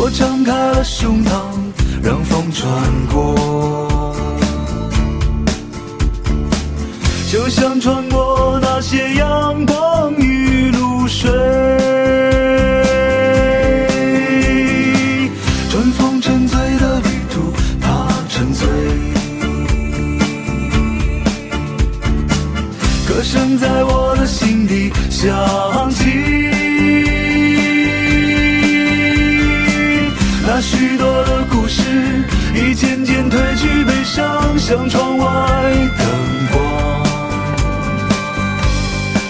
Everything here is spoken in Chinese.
我张开了胸膛，让风穿过，就像穿过那些阳光与露水。春风沉醉的旅途，它沉醉，歌声在我的心底响起。那许多的故事已渐渐褪去悲伤，像窗外的